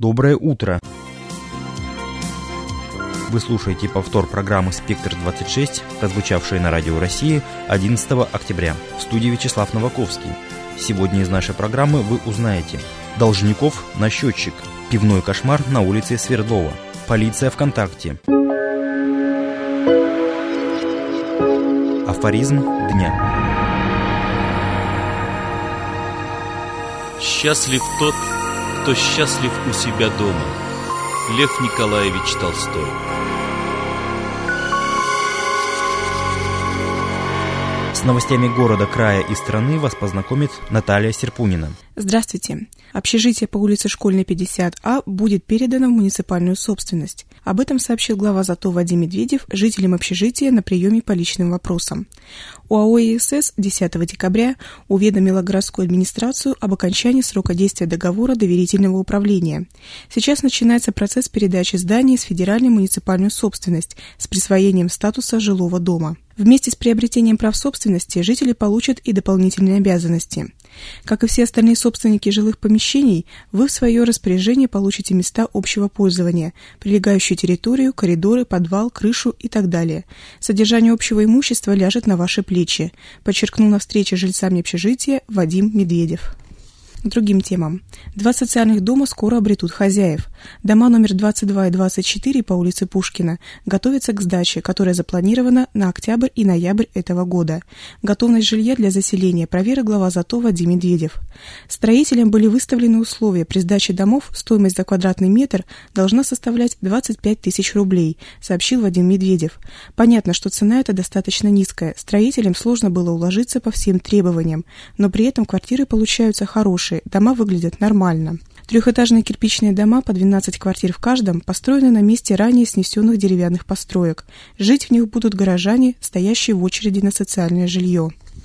Доброе утро! Вы слушаете повтор программы «Спектр-26», прозвучавшей на Радио России 11 октября. В студии Вячеслав Новаковский. Сегодня из нашей программы вы узнаете: должников на счетчик, пивной кошмар на улице Свердлова, полиция ВКонтакте, афоризм дня. Счастлив тот, кто счастлив у себя дома. Лев Николаевич Толстой. С новостями города, края и страны вас познакомит Наталья Серпунина. Здравствуйте. Общежитие по улице Школьной, 50А будет передано в муниципальную собственность. Об этом сообщил глава ЗАТО Вадим Медведев жителям общежития на приеме по личным вопросам. ОАО «ЕСС» 10 декабря уведомила городскую администрацию об окончании срока действия договора доверительного управления. Сейчас начинается процесс передачи здания из федеральной в муниципальную собственность с присвоением статуса жилого дома. Вместе с приобретением прав собственности жители получат и дополнительные обязанности. Как и все остальные собственники жилых помещений, вы в свое распоряжение получите места общего пользования, прилегающую территорию, коридоры, подвал, крышу и так далее. Содержание общего имущества ляжет на ваши плечи, подчеркнул на встрече с жильцами общежития Вадим Медведев. К другим темам. 2 социальных дома скоро обретут хозяев. Дома номер 22 и 24 по улице Пушкина готовятся к сдаче, которая запланирована на октябрь и ноябрь этого года. Готовность жилья для заселения проверил глава ЗАТО Вадим Медведев. Строителям были выставлены условия: при сдаче домов стоимость за квадратный метр должна составлять 25 тысяч рублей, сообщил Вадим Медведев. Понятно, что цена эта достаточно низкая. Строителям сложно было уложиться по всем требованиям, но при этом квартиры получаются хорошие. Дома выглядят нормально. Трехэтажные кирпичные дома по 12 квартир в каждом построены на месте ранее снесенных деревянных построек. Жить в них будут горожане, стоящие в очереди на социальное жилье.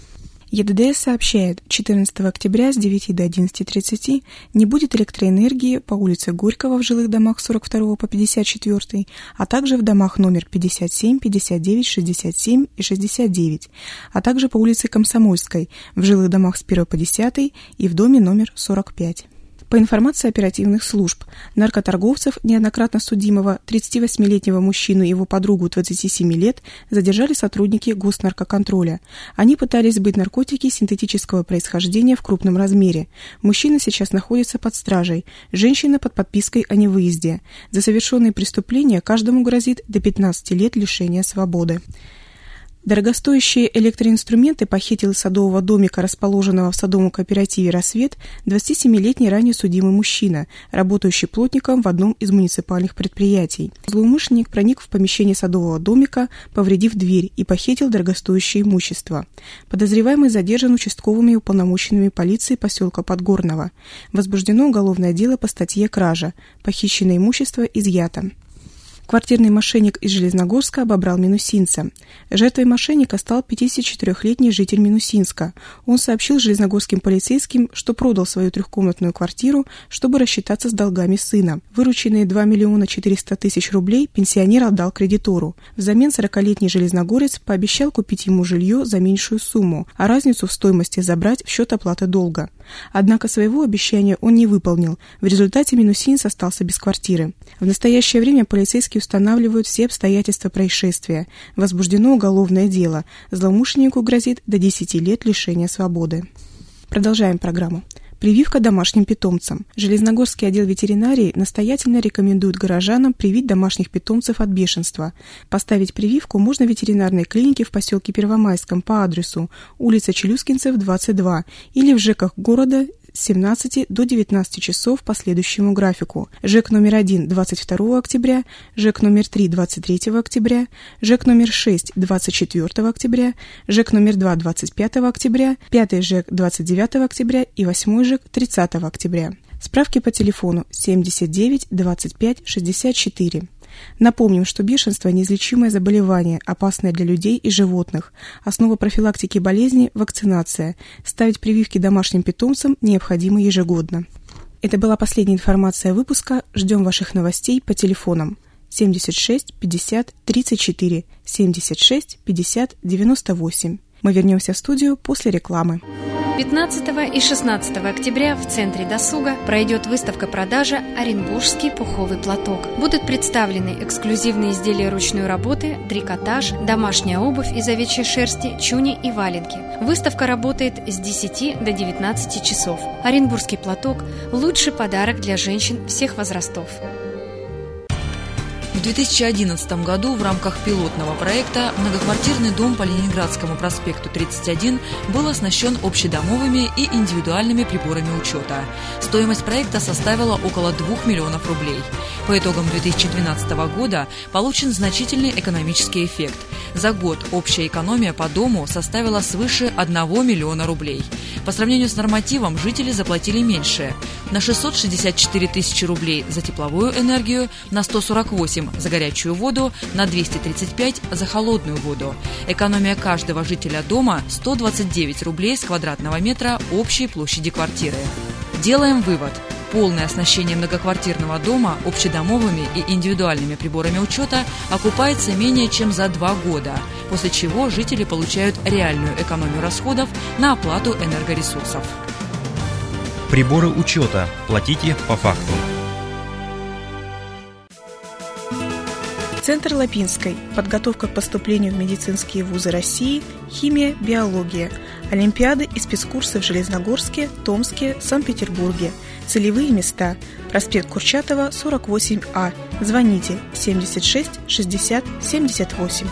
ЕДДС сообщает, 14 октября с 9 до 11:30 не будет электроэнергии по улице Горького в жилых домах с 42 по 54, а также в домах номер 57, 59, 67 и 69, а также по улице Комсомольской в жилых домах с 1 по 10 и в доме номер 45. По информации оперативных служб, наркоторговцев, неоднократно судимого 38-летнего мужчину и его подругу 27 лет задержали сотрудники Госнаркоконтроля. Они пытались сбыть наркотики синтетического происхождения в крупном размере. Мужчина сейчас находится под стражей, женщина под подпиской о невыезде. За совершенные преступления каждому грозит до 15 лет лишения свободы. Дорогостоящие электроинструменты похитил из садового домика, расположенного в садовом кооперативе «Рассвет», 27-летний ранее судимый мужчина, работающий плотником в одном из муниципальных предприятий. Злоумышленник проник в помещение садового домика, повредив дверь, и похитил дорогостоящее имущество. Подозреваемый задержан участковыми и уполномоченными полиции поселка Подгорного. Возбуждено уголовное дело по статье «Кража». Похищенное имущество изъято. Квартирный мошенник из Железногорска обобрал минусинца. Жертвой мошенника стал 54-летний житель Минусинска. Он сообщил железногорским полицейским, что продал свою трехкомнатную квартиру, чтобы рассчитаться с долгами сына. Вырученные 2 400 000 рублей пенсионер отдал кредитору. Взамен 40-летний железногорец пообещал купить ему жилье за меньшую сумму, а разницу в стоимости забрать в счет оплаты долга. Однако своего обещания он не выполнил. В результате минусинец остался без квартиры. В настоящее время полицейские устанавливают все обстоятельства происшествия. Возбуждено уголовное дело. Злоумышленнику грозит до 10 лет лишения свободы. Продолжаем программу. Прививка домашним питомцам. Железногорский отдел ветеринарии настоятельно рекомендует горожанам привить домашних питомцев от бешенства. Поставить прививку можно в ветеринарной клинике в поселке Первомайском по адресу улица Челюскинцев, 22 или в ЖЭКах города с 17 до 19 часов по следующему графику. ЖЭК номер 1 – 22 октября, ЖЭК номер 3 – 23 октября, ЖЭК номер 6 – 24 октября, ЖЭК номер 2 – 25 октября, 5 ЖЭК – 29 октября и 8 ЖЭК – 30 октября. Справки по телефону 79 25 64. Напомним, что бешенство – неизлечимое заболевание, опасное для людей и животных. Основа профилактики болезни – вакцинация. Ставить прививки домашним питомцам необходимо ежегодно. Это была последняя информация выпуска. Ждем ваших новостей по телефонам 76 50 34, 76 50 98. Мы вернемся в студию после рекламы. 15 и 16 октября в Центре досуга пройдет выставка-продажа «Оренбургский пуховый платок». Будут представлены эксклюзивные изделия ручной работы, трикотаж, домашняя обувь из овечьей шерсти, чуни и валенки. Выставка работает с 10 до 19 часов. Оренбургский платок – лучший подарок для женщин всех возрастов. В 2011 году в рамках пилотного проекта многоквартирный дом по Ленинградскому проспекту 31 был оснащен общедомовыми и индивидуальными приборами учета. Стоимость проекта составила около 2 миллионов рублей. По итогам 2012 года получен значительный экономический эффект. За год общая экономия по дому составила свыше 1 миллиона рублей. По сравнению с нормативом жители заплатили меньше – на 664 тысячи рублей за тепловую энергию, на 148 за горячую воду, на 235 за холодную воду. Экономия каждого жителя дома – 129 рублей с квадратного метра общей площади квартиры. Делаем вывод. Полное оснащение многоквартирного дома общедомовыми и индивидуальными приборами учета окупается менее чем за 2 года, после чего жители получают реальную экономию расходов на оплату энергоресурсов. Приборы учета. Платите по факту. Центр Лапинской. Подготовка к поступлению в медицинские вузы России. Химия, биология. Олимпиады и спецкурсы в Железногорске, Томске, Санкт-Петербурге. Целевые места. Проспект Курчатова, 48А. Звоните 76 60 78.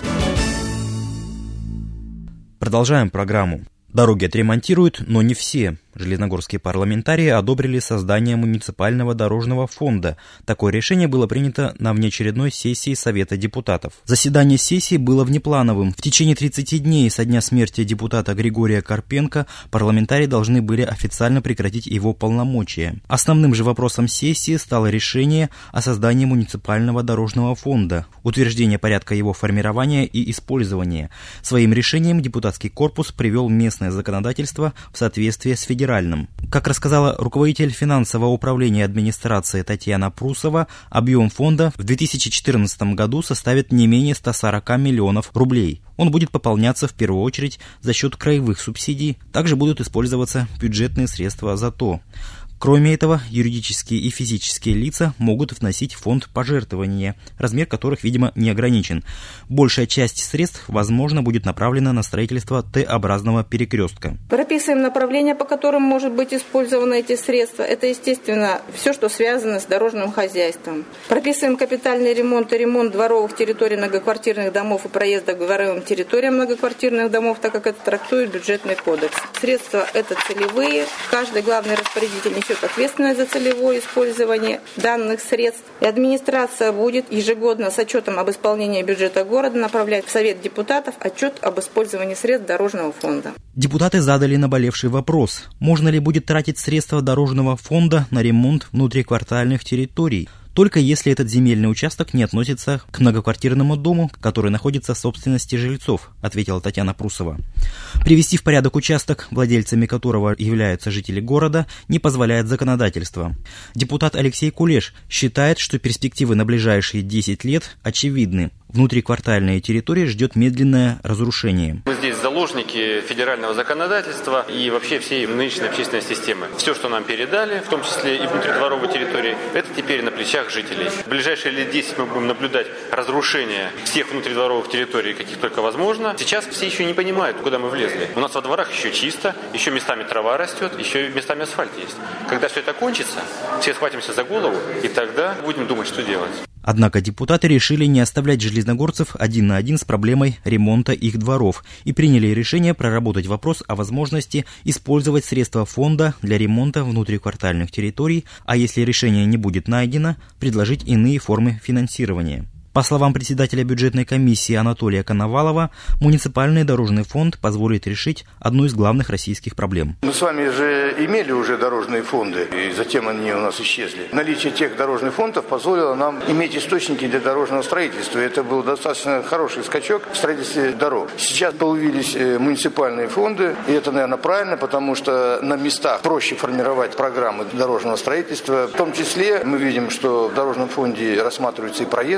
Продолжаем программу. Дороги отремонтируют, но не все. Железногорские парламентарии одобрили создание муниципального дорожного фонда. Такое решение было принято на внеочередной сессии Совета депутатов. Заседание сессии было внеплановым. В течение 30 дней со дня смерти депутата Григория Карпенко парламентарии должны были официально прекратить его полномочия. Основным же вопросом сессии стало решение о создании муниципального дорожного фонда, утверждение порядка его формирования и использования. Своим решением депутатский корпус привел местное законодательство в соответствие с федеральным. Как рассказала руководитель финансового управления администрации Татьяна Прусова, объем фонда в 2014 году составит не менее 140 миллионов рублей. Он будет пополняться в первую очередь за счет краевых субсидий, также будут использоваться бюджетные средства за то. Кроме этого, юридические и физические лица могут вносить в фонд пожертвования, размер которых, видимо, не ограничен. Большая часть средств, возможно, будет направлена на строительство Т-образного перекрестка. Прописываем направления, по которым может быть использованы эти средства. Это, естественно, все, что связано с дорожным хозяйством. Прописываем капитальный ремонт и ремонт дворовых территорий многоквартирных домов и проезда к дворовым территориям многоквартирных домов, так как это трактует бюджетный кодекс. Средства это целевые. Каждый главный распорядитель несет ответственность за целевое использование данных средств. И администрация будет ежегодно с отчетом об исполнении бюджета города направлять в Совет депутатов отчет об использовании средств дорожного фонда. Депутаты задали наболевший вопрос: можно ли будет тратить средства дорожного фонда на ремонт внутриквартальных территорий, только если этот земельный участок не относится к многоквартирному дому, который находится в собственности жильцов, ответила Татьяна Прусова. Привести в порядок участок, владельцами которого являются жители города, не позволяет законодательство. Депутат Алексей Кулеш считает, что перспективы на ближайшие 10 лет очевидны. Внутриквартальные территории ждет медленное разрушение. Мы здесь заложники федерального законодательства и вообще всей нынешней общественной системы. Все, что нам передали, в том числе и внутридворовые территории, это теперь на плечах жителей. В ближайшие лет 10 мы будем наблюдать разрушение всех внутридворовых территорий, каких только возможно. Сейчас все еще не понимают, куда мы влезли. У нас во дворах еще чисто, еще местами трава растет, еще местами асфальт есть. Когда все это кончится, все схватимся за голову, и тогда будем думать, что делать. Однако депутаты решили не оставлять железногорцев один на один с проблемой ремонта их дворов и приняли решение проработать вопрос о возможности использовать средства фонда для ремонта внутриквартальных территорий, а если решение не будет найдено, предложить иные формы финансирования. По словам председателя бюджетной комиссии Анатолия Коновалова, муниципальный дорожный фонд позволит решить одну из главных российских проблем. Мы с вами же имели уже дорожные фонды, и затем они у нас исчезли. Наличие тех дорожных фондов позволило нам иметь источники для дорожного строительства. И это был достаточно хороший скачок в строительстве дорог. Сейчас появились муниципальные фонды, и это, наверное, правильно, потому что на местах проще формировать программы дорожного строительства. В том числе мы видим, что в дорожном фонде рассматриваются и проезды внутри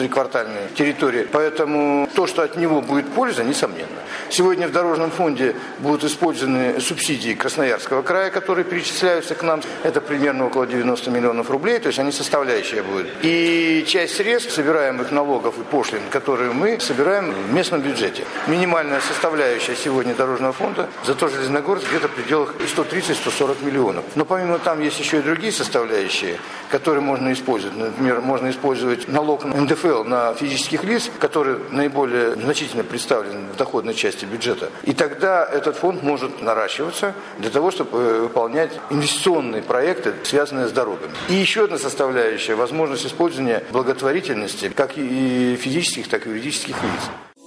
внутриквартальной территории. Поэтому то, что от него будет польза, несомненно. Сегодня в Дорожном фонде будут использованы субсидии Красноярского края, которые перечисляются к нам. Это примерно около 90 миллионов рублей, то есть они составляющие будут. И часть средств, собираемых налогов и пошлин, которые мы собираем в местном бюджете. Минимальная составляющая сегодня Дорожного фонда за то Железногорск где-то в пределах 130-140 миллионов. Но помимо там есть еще и другие составляющие, которые можно использовать. Например, можно использовать налог на НДФЛ на физических лиц, который наиболее значительно представлен в доходной части бюджета. И тогда этот фонд может наращиваться для того, чтобы выполнять инвестиционные проекты, связанные с дорогами. И еще одна составляющая – возможность использования благотворительности как и физических, так и юридических лиц.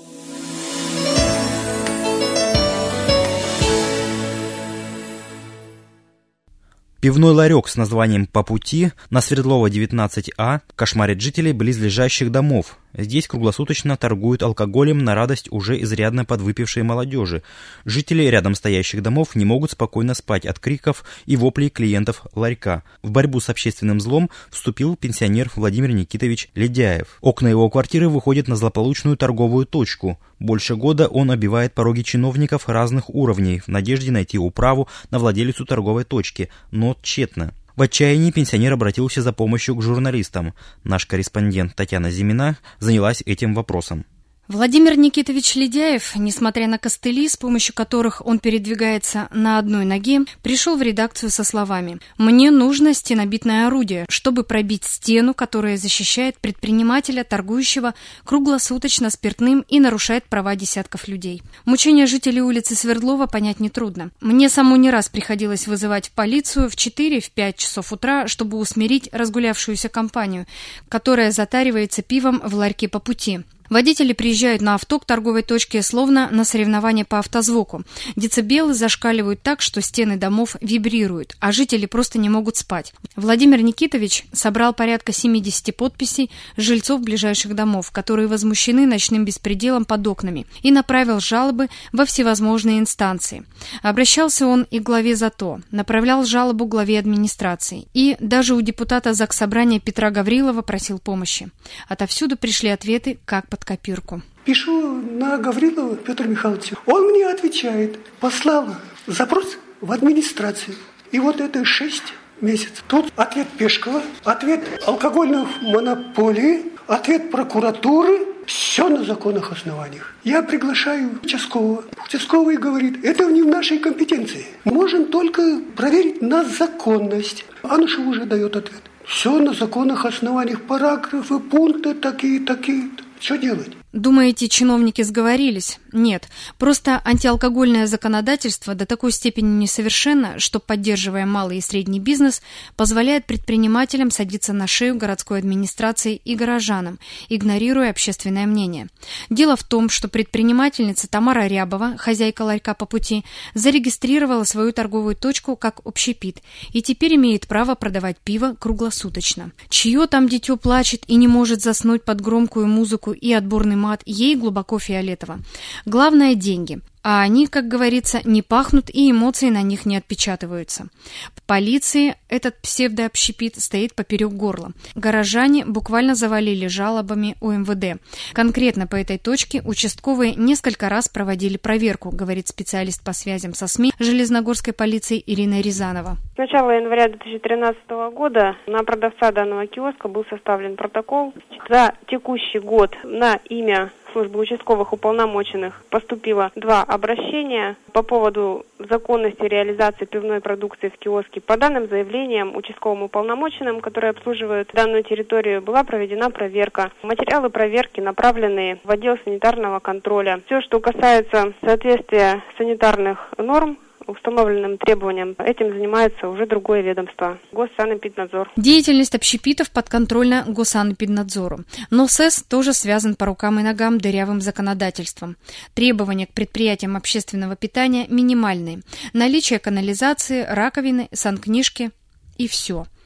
Пивной ларек с названием «По пути» на Свердлова 19А кошмарит жителей близлежащих домов. Здесь круглосуточно торгуют алкоголем на радость уже изрядно подвыпившей молодежи. Жители рядом стоящих домов не могут спокойно спать от криков и воплей клиентов ларька. В борьбу с общественным злом вступил пенсионер Владимир Никитович Ледяев. Окна его квартиры выходят на злополучную торговую точку. Больше года он обивает пороги чиновников разных уровней в надежде найти управу на владелицу торговой точки, но тщетно. В отчаянии пенсионер обратился за помощью к журналистам. Наш корреспондент Татьяна Зимина занялась этим вопросом. Владимир Никитович Ледяев, несмотря на костыли, с помощью которых он передвигается на одной ноге, пришел в редакцию со словами: «Мне нужно стенобитное орудие, чтобы пробить стену, которая защищает предпринимателя, торгующего круглосуточно спиртным и нарушает права десятков людей». Мучения жителей улицы Свердлова понять нетрудно. Мне саму не раз приходилось вызывать полицию в 4-5 часов утра, чтобы усмирить разгулявшуюся компанию, которая затаривается пивом в ларьке по пути. Водители приезжают на авто к торговой точке словно на соревнования по автозвуку. Децибелы зашкаливают так, что стены домов вибрируют, а жители просто не могут спать. Владимир Никитович собрал порядка 70 подписей жильцов ближайших домов, которые возмущены ночным беспределом под окнами, и направил жалобы во всевозможные инстанции. Обращался он и к главе ЗАТО, направлял жалобу главе администрации, и даже у депутата Заксобрания Петра Гаврилова просил помощи. Отовсюду пришли ответы как под копирку. Пишу на Гаврилова Петра Михайловича. Он мне отвечает: послал запрос в администрацию. И вот это 6 месяцев. Тут ответ Пешкова, ответ алкогольных монополий, ответ прокуратуры. Все на законных основаниях. Я приглашаю участкового. Участковый говорит: это не в нашей компетенции. Можем только проверить на законность. Анушев уже дает ответ. Все на законных основаниях. Параграфы, пункты такие. Что делать? Думаете, чиновники сговорились? Нет. Просто антиалкогольное законодательство до такой степени несовершенно, что, поддерживая малый и средний бизнес, позволяет предпринимателям садиться на шею городской администрации и горожанам, игнорируя общественное мнение. Дело в том, что предпринимательница Тамара Рябова, хозяйка ларька по пути, зарегистрировала свою торговую точку как общепит и теперь имеет право продавать пиво круглосуточно. Чье там дитё плачет и не может заснуть под громкую музыку и отборный мат, ей глубоко фиолетово. Главное – деньги. А они, как говорится, не пахнут и эмоции на них не отпечатываются. Полиции этот псевдообщепит стоит поперек горла. Горожане буквально завалили жалобами у МВД. Конкретно по этой точке участковые несколько раз проводили проверку, говорит специалист по связям со СМИ Железногорской полиции Ирина Рязанова. С начала января 2013 года на продавца данного киоска был составлен протокол. За текущий год на имя службы участковых уполномоченных поступило 2 обращения по поводу законности реализации пивной продукции в киоске. По данным заявлениям участковым уполномоченным, которые обслуживают данную территорию, была проведена проверка. Материалы проверки направлены в отдел санитарного контроля. Все, что касается соответствия санитарных норм установленным требованиям, этим занимается уже другое ведомство – Госсанэпиднадзор. Деятельность общепитов подконтрольна Госсанэпиднадзору. Но СЭС тоже связан по рукам и ногам дырявым законодательством. Требования к предприятиям общественного питания минимальные. Наличие канализации, раковины, санкнижки и все.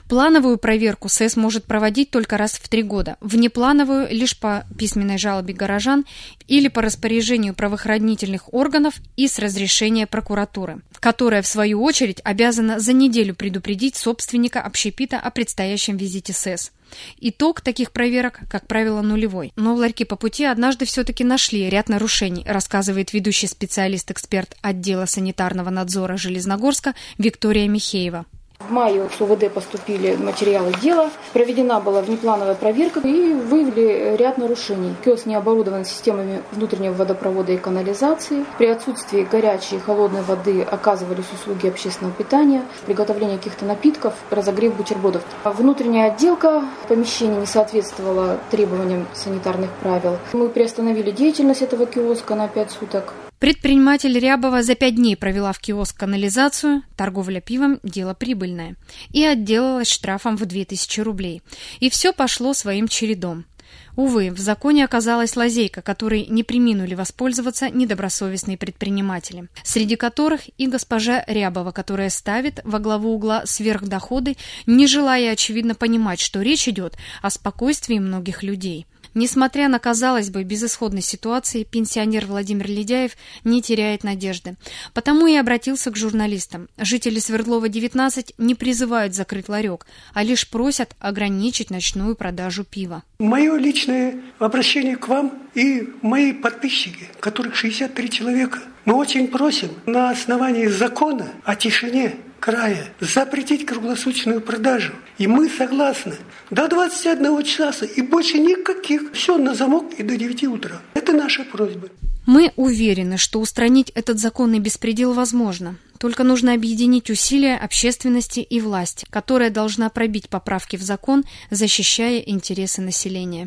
Плановую проверку СЭС может проводить только раз в 3 года, внеплановую лишь по письменной жалобе горожан или по распоряжению правоохранительных органов и с разрешения прокуратуры, которая, в свою очередь, обязана за неделю предупредить собственника общепита о предстоящем визите СЭС. Итог таких проверок, как правило, нулевой. Но в ларьке по пути однажды все-таки нашли ряд нарушений, рассказывает ведущий специалист-эксперт отдела санитарного надзора Железногорска Виктория Михеева. В мае с УВД поступили материалы дела, проведена была внеплановая проверка и выявили ряд нарушений. Киоск не оборудован системами внутреннего водопровода и канализации. При отсутствии горячей и холодной воды оказывались услуги общественного питания, приготовление каких-то напитков, разогрев бутербродов. Внутренняя отделка помещений не соответствовала требованиям санитарных правил. Мы приостановили деятельность этого киоска на 5 суток. Предприниматель Рябова за 5 дней провела в киоск канализацию, торговля пивом – дело прибыльное, и отделалась штрафом в 2000 рублей. И все пошло своим чередом. Увы, в законе оказалась лазейка, которой не преминули воспользоваться недобросовестные предприниматели, среди которых и госпожа Рябова, которая ставит во главу угла сверхдоходы, не желая, очевидно, понимать, что речь идет о спокойствии многих людей. Несмотря на, казалось бы, безысходность ситуации, пенсионер Владимир Ледяев не теряет надежды. Потому и обратился к журналистам. Жители Свердлова, 19, не призывают закрыть ларек, а лишь просят ограничить ночную продажу пива. Мое личное обращение к вам и мои подписчики, которых 63 человека, мы очень просим на основании закона о тишине края запретить круглосуточную продажу. И мы согласны. До 21 часа и больше никаких. Все на замок и до 9 утра. Это наша просьба. Мы уверены, что устранить этот законный беспредел возможно. Только нужно объединить усилия общественности и власти, которая должна пробить поправки в закон, защищая интересы населения.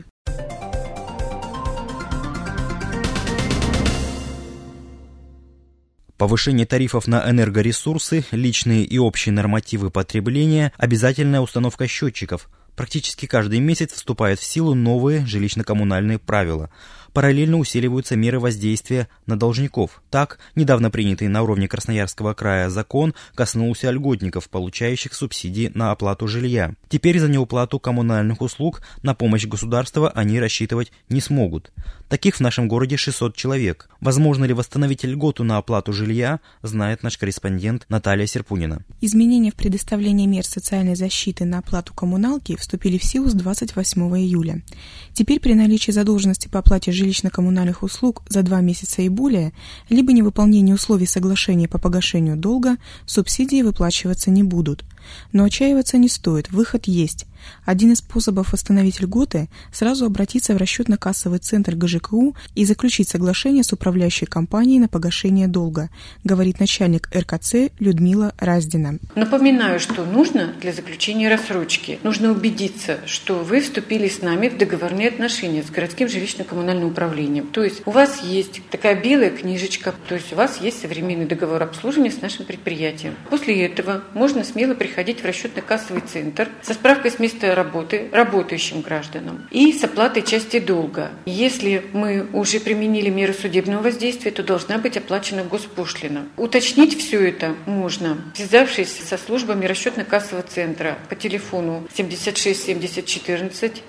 Повышение тарифов на энергоресурсы, личные и общие нормативы потребления, обязательная установка счетчиков. Практически каждый месяц вступают в силу новые жилищно-коммунальные правила. Параллельно усиливаются меры воздействия на должников. Так, недавно принятый на уровне Красноярского края закон коснулся льготников, получающих субсидии на оплату жилья. Теперь за неуплату коммунальных услуг на помощь государства они рассчитывать не смогут. Таких в нашем городе 600 человек. Возможно ли восстановить льготу на оплату жилья, знает наш корреспондент Наталья Серпунина. Изменения в предоставлении мер социальной защиты на оплату коммуналки вступили в силу с 28 июля. Теперь при наличии задолженности по оплате жилищно-коммунальных услуг за 2 месяца и более, либо невыполнение условий соглашения по погашению долга, субсидии выплачиваться не будут. Но отчаиваться не стоит, выход есть. Один из способов восстановить льготы – сразу обратиться в расчетно-кассовый центр ГЖКУ и заключить соглашение с управляющей компанией на погашение долга, говорит начальник РКЦ Людмила Раздина. Напоминаю, что нужно для заключения рассрочки. Нужно убедиться, что вы вступили с нами в договорные отношения с городским жилищно-коммунальным управлением. То есть у вас есть такая белая книжечка, то есть у вас есть современный договор обслуживания с нашим предприятием. После этого можно смело приходить в расчетно-кассовый центр со справкой с места работы работающим гражданам и с оплатой части долга. Если мы уже применили меры судебного воздействия, то должна быть оплачена госпошлина. Уточнить все это можно, связавшись со службами расчетно-кассового центра по телефону 76 70 14,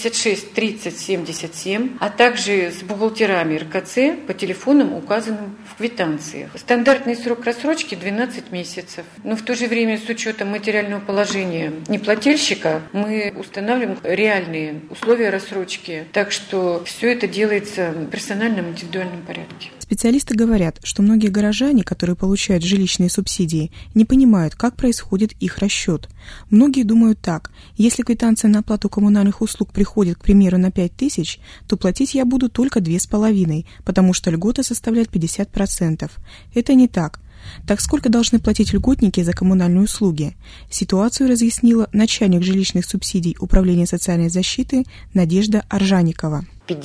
76 30 77, а также с бухгалтерами РКЦ по телефонам, указанным в квитанциях. Стандартный срок рассрочки 12 месяцев. Но в то же время с учетом материального положения неплательщика мы устанавливаем реальные условия рассрочки. Так что все это делается в персональном индивидуальном порядке. Специалисты говорят, что многие горожане, которые получают жилищные субсидии, не понимают, как происходит их расчет. Многие думают так: если квитанция на оплату коммунальных услуг приходит, к примеру, на 5 тысяч, то платить я буду только 2,5, потому что льгота составляет 50%. Это не так. Так сколько должны платить льготники за коммунальные услуги? Ситуацию разъяснила начальник жилищных субсидий Управления социальной защиты Надежда Аржаникова.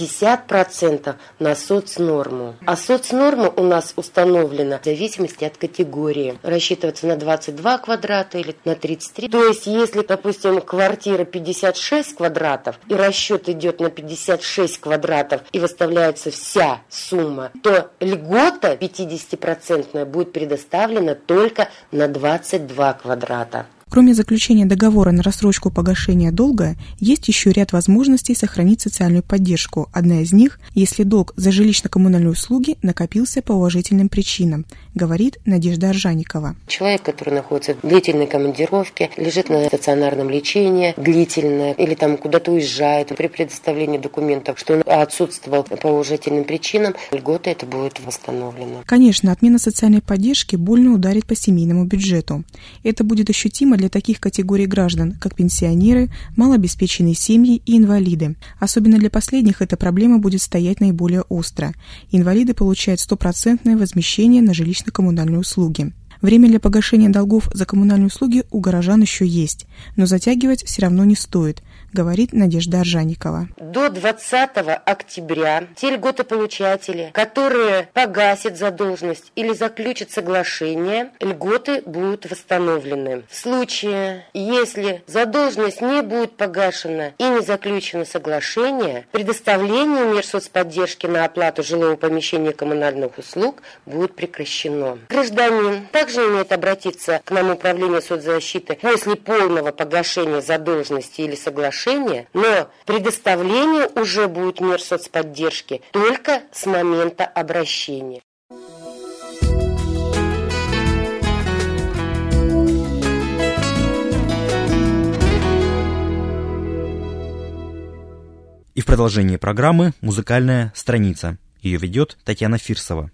50% на соцнорму. А соцнорма у нас установлена в зависимости от категории. Рассчитывается на 22 квадрата или на 33. То есть, если, допустим, квартира 56 квадратов, и расчет идет на 56 квадратов, и выставляется вся сумма, то льгота 50% будет предоставлена только на 22 квадрата. Кроме заключения договора на рассрочку погашения долга, есть еще ряд возможностей сохранить социальную поддержку. Одна из них, если долг за жилищно-коммунальные услуги накопился по уважительным причинам, говорит Надежда Аржаникова. Человек, который находится в длительной командировке, лежит на стационарном лечении длительное или там куда-то уезжает, при предоставлении документов, что он отсутствовал по уважительным причинам, льготы это будет восстановлено. Конечно, отмена социальной поддержки больно ударит по семейному бюджету. Это будет ощутимо для таких категорий граждан, как пенсионеры, малообеспеченные семьи и инвалиды. Особенно для последних эта проблема будет стоять наиболее остро. Инвалиды получают 100% возмещение на жилищно-коммунальные услуги. Время для погашения долгов за коммунальные услуги у горожан еще есть, но затягивать все равно не стоит, говорит Надежда Аржаникова. До 20 октября те льготополучатели, которые погасят задолженность или заключат соглашение, льготы будут восстановлены. В случае, если задолженность не будет погашена и не заключено соглашение, предоставление мер соцподдержки на оплату жилого помещения и коммунальных услуг будет прекращено. Гражданин также имеет обратиться к нам управлению соцзащиты после полного погашения задолженности или соглашения, но предоставление уже будет мер соцподдержки только с момента обращения. И в продолжении программы «Музыкальная страница». Ее ведет Татьяна Фирсова.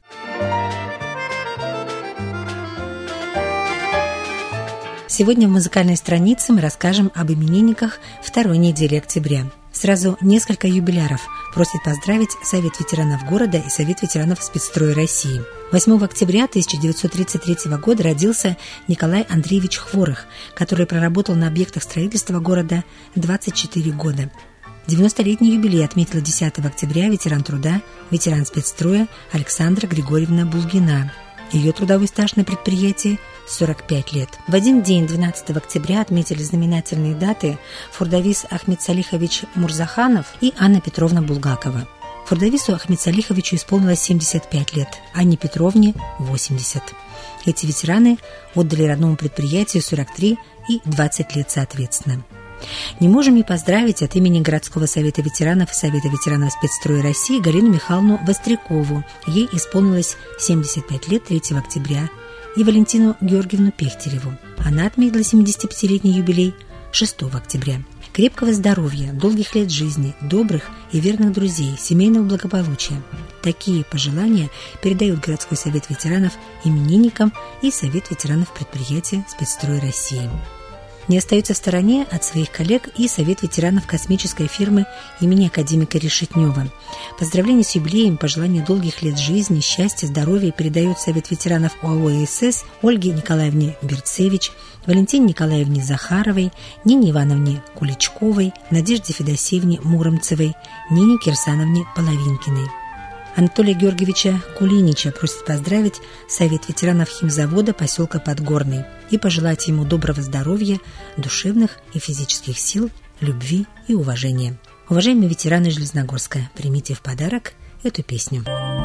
Сегодня в музыкальной странице мы расскажем об именинниках второй недели октября. Сразу несколько юбиляров просит поздравить Совет ветеранов города и Совет ветеранов спецстроя России. 8 октября 1933 года родился Николай Андреевич Хворых, который проработал на объектах строительства города 24 года. 90-летний юбилей отметила 10 октября ветеран труда, ветеран спецстроя Александра Григорьевна Булгина. Ее трудовой стаж на предприятии 45 лет. В один день, 12 октября, отметили знаменательные даты фурдовис Ахмед Салихович Мурзаханов и Анна Петровна Булгакова. Фурдовису Ахмед Салиховичу исполнилось 75 лет, Анне Петровне – 80. Эти ветераны отдали родному предприятию 43 и 20 лет соответственно. Не можем не поздравить от имени городского совета ветеранов и Совета ветеранов спецстроя России Галину Михайловну Вострякову. Ей исполнилось 75 лет 3 октября. И Валентину Георгиевну Пехтереву. Она отметила 75-летний юбилей 6 октября. Крепкого здоровья, долгих лет жизни, добрых и верных друзей, семейного благополучия. Такие пожелания передают городской совет ветеранов именинникам и Совет ветеранов предприятия спецстроя России. Не остается в стороне от своих коллег и Совет ветеранов космической фирмы имени академика Решетнева. Поздравления с юбилеем, пожелания долгих лет жизни, счастья, здоровья передает Совет ветеранов ОАО ИСС Ольге Николаевне Берцевич, Валентине Николаевне Захаровой, Нине Ивановне Куличковой, Надежде Федосеевне Муромцевой, Нине Кирсановне Половинкиной. Анатолия Георгиевича Кулинича просит поздравить Совет ветеранов химзавода поселка Подгорный и пожелать ему доброго здоровья, душевных и физических сил, любви и уважения. Уважаемые ветераны Железногорска, примите в подарок эту песню.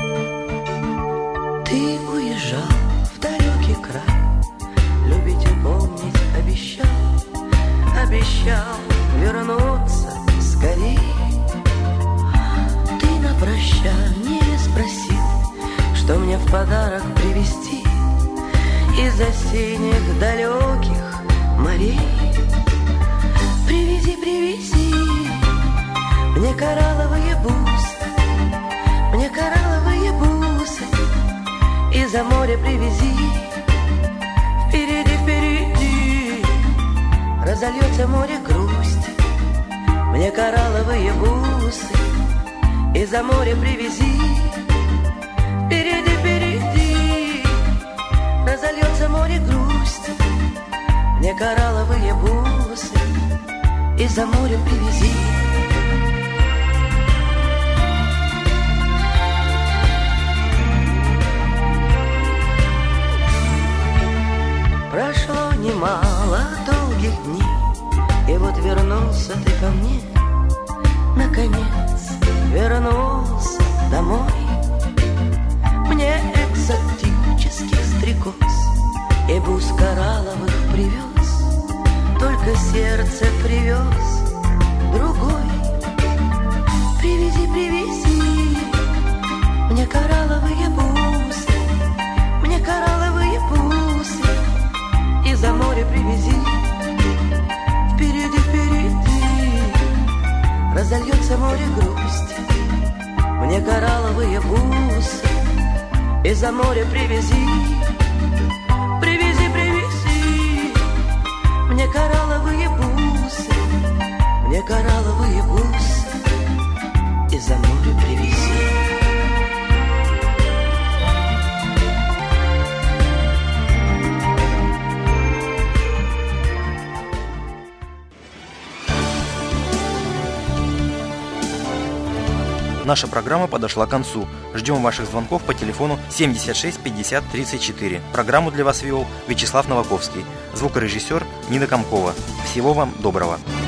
Ты уезжал в далекий край, любить и помнить обещал вернуться скорее. Ты на прощание спросил, что мне в подарок привезти из-за синих далеких морей. Привези, привези мне коралловые бусы, мне коралловые бусы, из-за моря привези. Впереди, впереди разольется море грусть, мне коралловые бусы, из-за моря привези. Впереди, впереди разольется море грусть, мне коралловые бусы, из-за моря привези. Прошло немало долгих дней, и вот вернулся ты ко мне. Наконец вернулся домой. Мне экзотических стрекоз и бус коралловых привез. сердце привез другой. Привези, привези мне коралловые бусы, мне коралловые бусы, и за море привези. Впереди, впереди разольется море грусти, мне коралловые бусы, и за море привези. Привези, привези мне коралловые бусы, мне коралловые бусы, и за море привези. Наша программа подошла к концу. Ждем ваших звонков по телефону 76 50 34. Программу для вас вел Вячеслав Новаковский. Звукорежиссер Нина Комкова. Всего вам доброго.